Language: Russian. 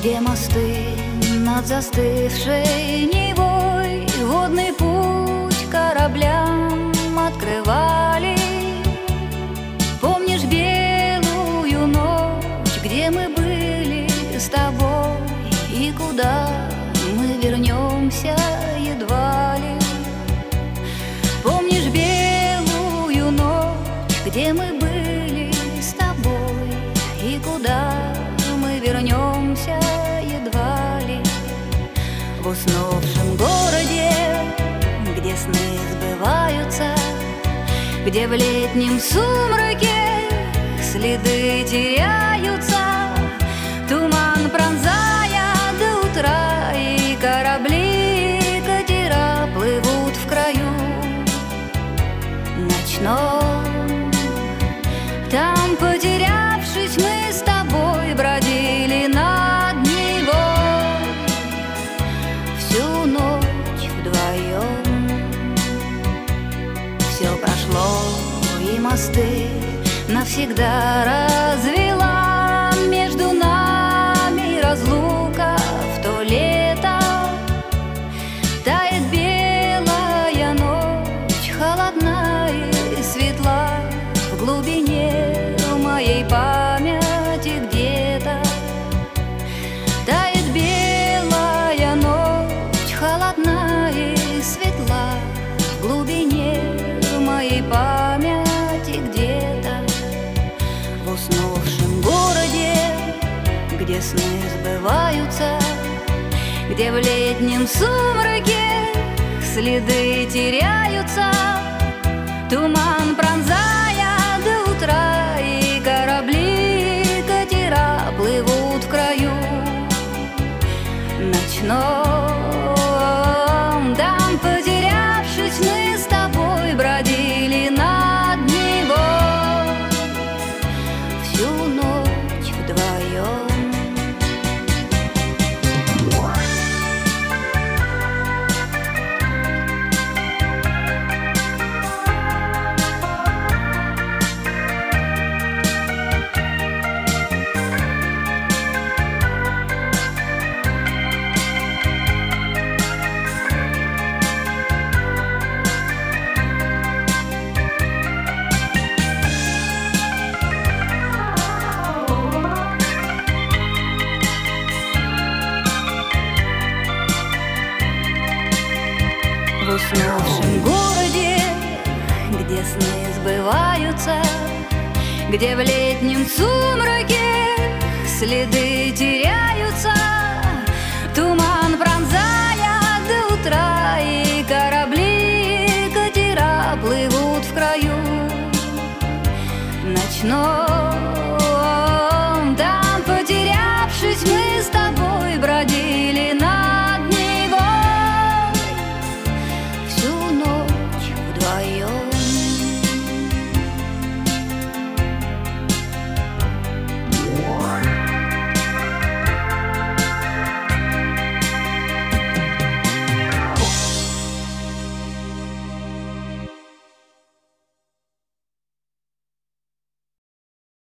где мосты над застывшей Невой водный путь кораблям открывали. Помнишь белую ночь, где мы были с тобой, и куда мы вернемся едва ли? Помнишь белую ночь, где мы были с тобой, и куда мы вернемся едва ли? В уснувшем городе, где сны сбываются, где в летнем сумраке следы теряются, туман пронзая до утра, и корабли, катера плывут в краю ночном. Там, потерявшись, мы с тобой бродили над Невой всю ночь вдвоем. Все прошло, и мосты навсегда развела между нами разлука в то лето. Тает белая ночь, холодна и светла, в глубине моей памяти где-то. Тает белая ночь, холодна и светла, в глубине моей памяти где-то. В уснувшем городе, где сны сбываются, где в летнем сумраке следы теряются, туман пронзая до утра, и корабли, катера плывут в краю ночном. Там, потерявшись, мы с тобой бродили над Невой всю ночь вдвоем. В уснувшем городе, где сны сбываются, где в летнем сумраке следы теряются,